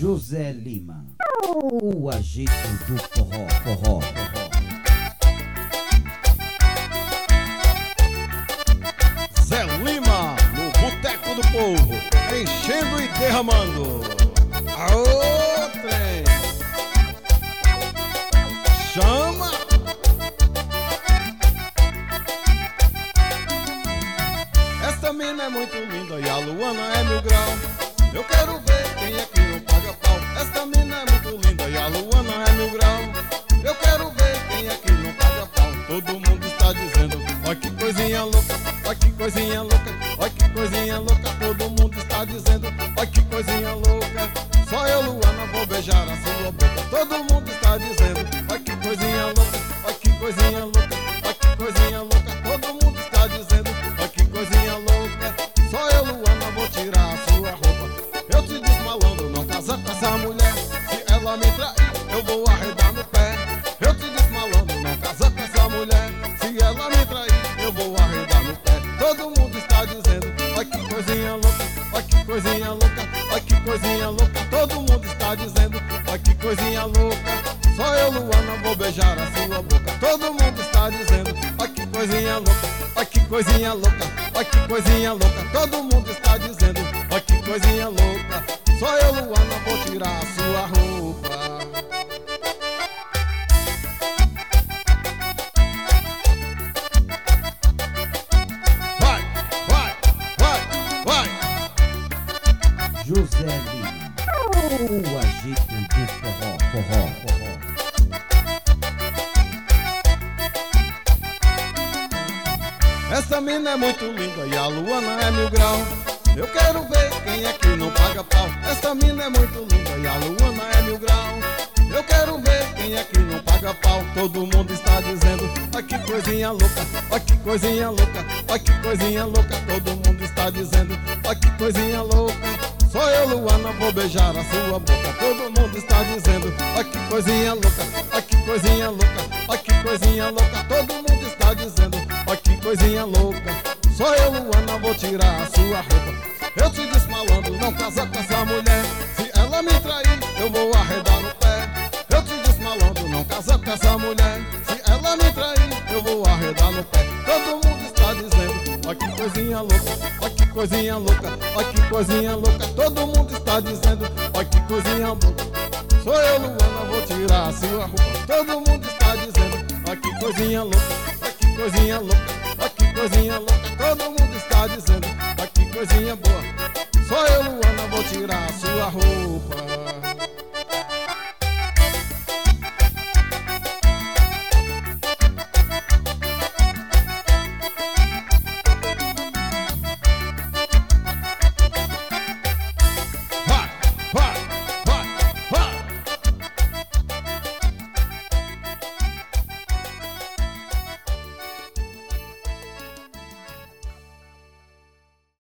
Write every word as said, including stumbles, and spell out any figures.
José Lima, o agito do forró, forró, forró. Zé Lima, no Boteco do Povo, enchendo e derramando. Aô, trem! Chama! Essa mina é muito linda e a Luana é mil grau. Eu quero ver quem é que não paga pau. Essa mina é muito linda e a Luana é mil grau. Eu quero ver quem é que não paga pau. Todo mundo está dizendo, ó que coisinha louca, ó que coisinha louca, ó que coisinha louca. Todo mundo está dizendo, ó que coisinha louca. Só eu, Luana, vou beijar a sua boca. Todo mundo está dizendo, ó que coisinha louca, ó que coisinha louca, ó que coisinha louca. Todo mundo está dizendo, ó que coisinha louca. Só eu, Luana, vou tirar a sua roupa. Eu te disse, malandro, não casa com essa mulher. Se ela me trair, eu vou arredar no pé. Eu te disse, malandro, não casa com essa mulher. Se ela me trair, eu vou arredar no pé. Todo mundo está dizendo, ó que coisinha louca, ó que coisinha louca, ó que coisinha louca. Todo mundo está dizendo, ó que coisinha louca. Só eu, Luana, vou beijar a sua boca. Todo mundo está dizendo, ó que coisinha louca, ó que coisinha louca, ó que coisinha louca. Todo mundo está dizendo, ó que coisinha louca. Só eu, Luana, vou tirar a sua roupa. Vai, vai, vai, vai. José Lima, o agito do forró, forró, forró. Essa mina é muito linda e a Luana é mil grau. Eu quero ver quem é que não paga pau. Essa mina é muito linda e a Luana é mil grau. Eu quero ver quem é que não paga pau. Todo mundo está dizendo, ó que coisinha louca, ó que coisinha louca, ó que coisinha louca. Todo mundo está dizendo, ó que coisinha louca. Só eu, Luana, vou beijar a sua boca. Todo mundo está dizendo, ó que coisinha louca, ó que coisinha louca, ó que coisinha louca. Todo mundo está dizendo, ó que coisinha louca. Só eu, Luana, vou tirar a sua roupa. Eu te disse, malandro, não casa com essa mulher. Se ela me trair, eu vou arredar no pé. Eu te disse, malandro, não casa com essa mulher. Se ela me trair, eu vou arredar no pé. Todo mundo está dizendo, ó que coisinha louca, ó que coisinha louca, ó que coisinha louca. Todo mundo está dizendo, ó que coisinha louca. Sou eu, Luana, vou tirar a sua roupa. Todo mundo está dizendo, ó que coisinha louca, ó que coisinha louca, ó que coisinha louca. Todo mundo está dizendo, ó que coisinha boa.